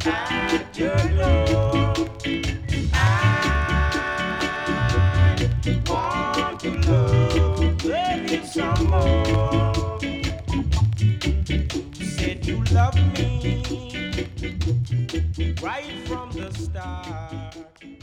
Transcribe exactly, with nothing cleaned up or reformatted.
at your door. I want to love, love you some more. You said you love me right from the start.